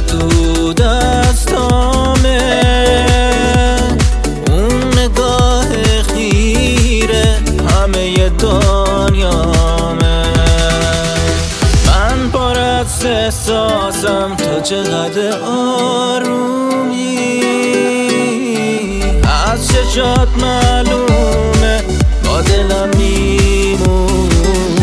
تو دستامه، اون نگاه خیره همه دنیامه. من پر از احساسم، تو چقدر آرومی، از چشات معلومه با دلم میمونی.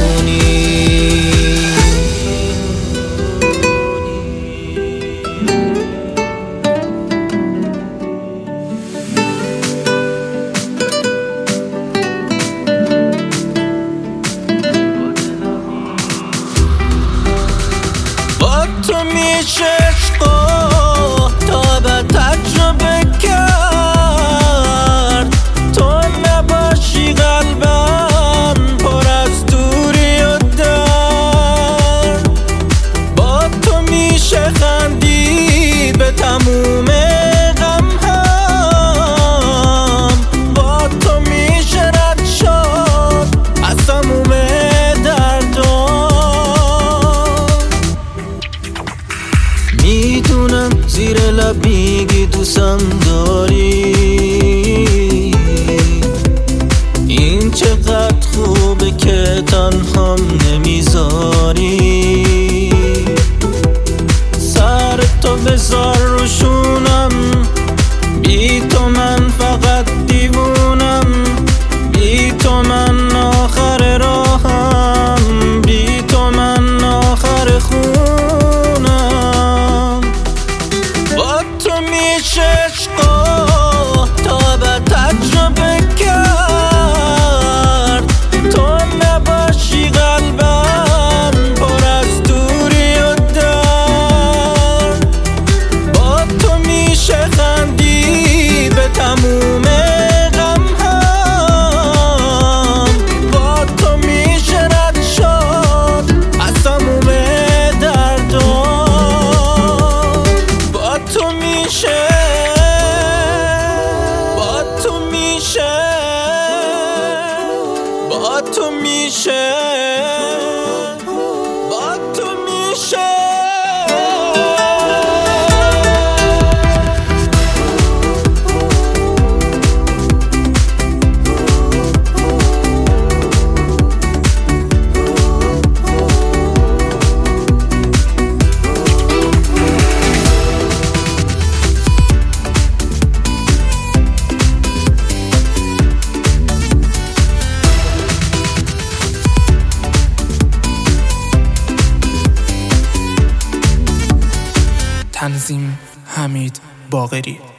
با تو میشه عشقا تا به تجربه کرد، تو نباشی قلبم پر از دوری و درد. با تو میشه خندید به تموم غم هم، با تو میشه رد شد از تموم میدونم زیر لب میگی دوستم داری، این چقدر خوبه که تنهام نمیذاری. سر تو بذار رو شونم، بی تو من فقط دیوونم، بی تو من آخر راهم، بی تو من آخر خونم. با تو میشه عشقا تا به تجربه کرد، تو نباشی قلبم پر از دوری و درد. با تو میشه خندید به تموم غم هم، با تو میشه رد شد از تموم دردا. با تو میشه، با تو میشه، با تو میشه، با تو میشه. تنظیم حمید باقری.